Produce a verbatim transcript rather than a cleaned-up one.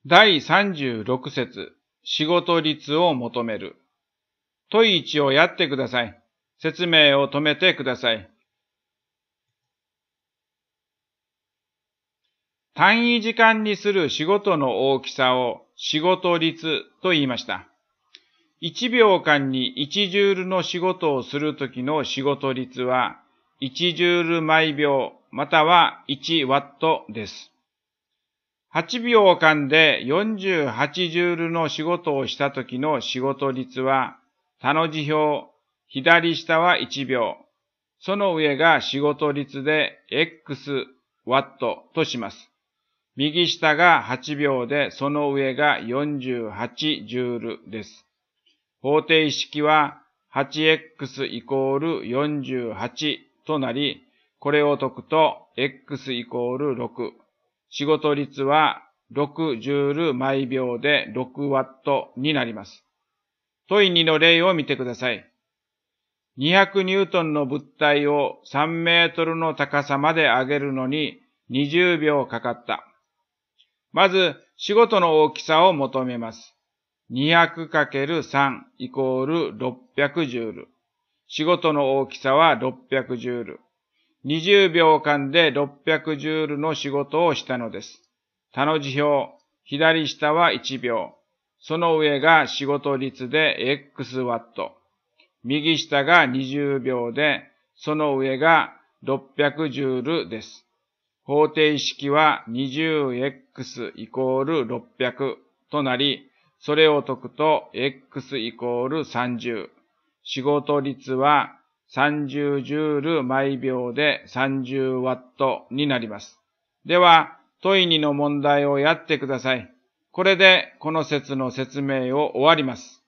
だいさんじゅうろく節、仕事率を求める。問いちをやってください。説明を止めてください。単位時間にする仕事の大きさを仕事率と言いました。いちびょうかんにいちジュールの仕事をするときの仕事率はいちジュール毎秒またはいちワットです。はちびょうかんでよんじゅうはちジュールの仕事をしたときの仕事率は、他の辞表、左下はいちびょう、その上が仕事率で X ワットとします。右下がはちびょうで、その上がよんじゅうはちジュールです。方程式は はちエックス イコールよんじゅうはちとなり、これを解くと X イコールろく。仕事率はろくジュール毎秒でろくワットになります。問いにの例を見てください。にひゃくニュートンの物体をさんメートルの高さまで上げるのににじゅうびょうかかった。まず、仕事の大きさを求めます。にひゃくかけるさん イコールろっぴゃくジュール。仕事の大きさはろっぴゃくジュール。にじゅうびょうかんでろっぴゃくジュールの仕事をしたのです。他の辞表、左下はいちびょう。その上が仕事率で X ワット。右下がにじゅうびょうで、その上がろっぴゃくジュールです。方程式は にじゅうエックス イコールろっぴゃくとなり、それを解くと X イコールさんじゅう。仕事率はさんじゅうジュール毎秒でさんじゅうワットになります。では、問いにの問題をやってください。これでこの節の説明を終わります。